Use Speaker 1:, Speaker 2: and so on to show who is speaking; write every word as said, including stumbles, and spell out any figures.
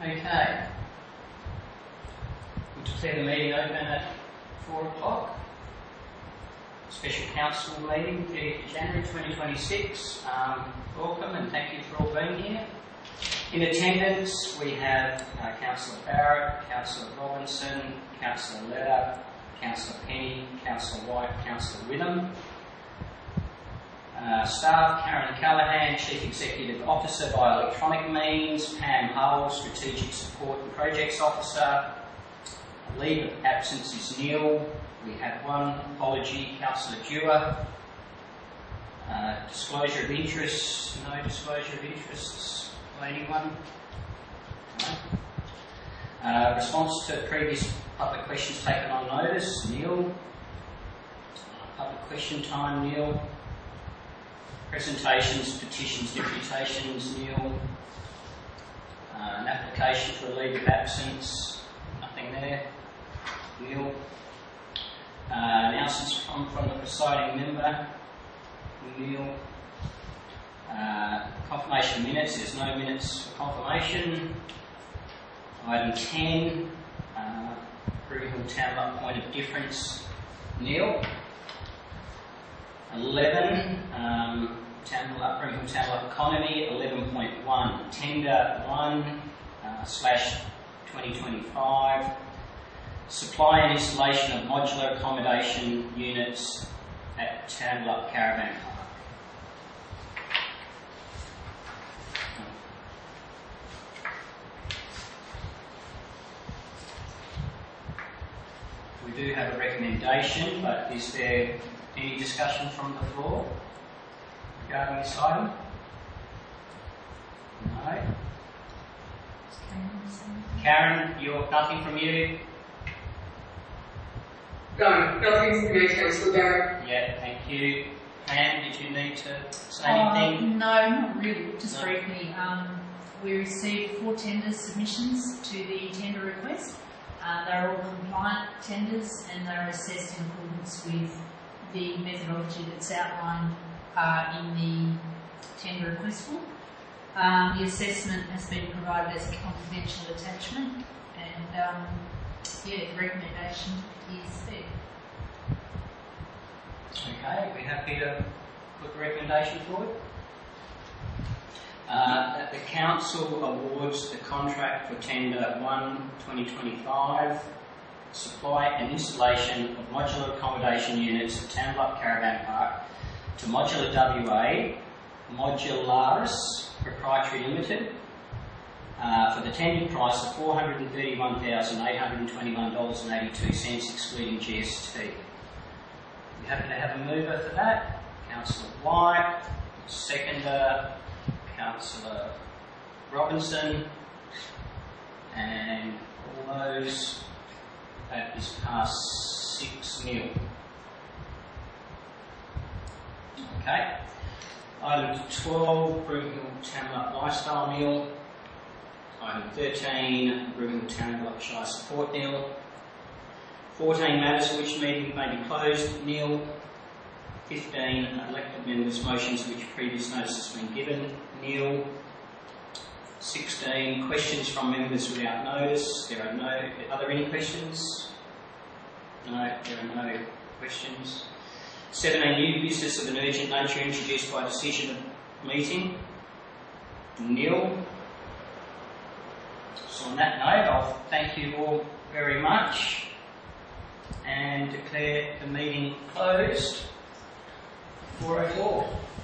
Speaker 1: Okay. We'll declare the meeting open at four o'clock. Special council meeting, thirtieth of January twenty twenty-six. Um, welcome and thank you for all being here. In attendance we have uh, Councillor Barrett, Councillor Robinson, Councillor Leder, Councillor Penny, Councillor White, Councillor Witham. Uh, staff, Karen Callahan, Chief Executive Officer by electronic means, Pam Hull, Strategic Support and Projects Officer. Leave of absence is Neil. We have one apology, Councillor Dewar. Uh, disclosure of interests, no disclosure of interests by anyone. No. Uh, response to previous public questions taken on notice, Neil. Uh, public question time, Neil. Presentations, petitions, deputations, Neil. Uh, an application for a leave of absence, nothing there, Neil. Uh, announcements from, from the presiding member, Neil. Uh, confirmation of minutes, there's no minutes for confirmation. Item ten, uh, Broome Town Luck Point of Difference, Neil. eleven, um, Town Luck, Broome Town Luck Economy, eleven point one, Tender one uh, slash twenty twenty-five. Supply and installation of modular accommodation units at Town Luck Caravan Park. We do have a recommendation, but is there any discussion from the floor regarding this item? No. Karen, you're nothing from you?
Speaker 2: No, nothing from you, Councillor Barrett.
Speaker 1: Yeah, thank you. Pam, did you need to say
Speaker 3: Uh,
Speaker 1: anything?
Speaker 3: no, not really. Just
Speaker 1: No.
Speaker 3: briefly, um, we received four tender submissions to the tender request. Uh, they're all compliant tenders and they're assessed in accordance with the methodology that's outlined uh, in the tender request form. Um, the assessment has been provided as a confidential attachment, and um, yeah, the recommendation is there.
Speaker 1: Okay, we're happy to put the recommendation forward. Uh, that the Council awards the contract for Tender one twenty twenty-five, supply and installation of modular accommodation units at Town Luck Caravan Park to Modular W A, Modularis Proprietary Limited, uh, for the tendered price of four hundred thirty-one thousand eight hundred twenty-one dollars and eighty-two cents excluding G S T. We happen to have a mover for that, Councillor White, seconder, Councillor Robinson, and all those, that is passed six nil. Okay. Item twelve, Broome Hill Town Luck Lifestyle Meal. Item thirteen, Broome Hill Town Luck Shire Support Meal. fourteen, matters for which meeting may be closed, nil. fifteen, elected members' motions for which previous notice has been given, nil. sixteen, questions from members without notice. There are no, are there any questions? No, there are no questions. seventeen, new business of an urgent nature introduced by decision of meeting, nil. So on that note, I'll thank you all very much and declare the meeting closed. four oh four.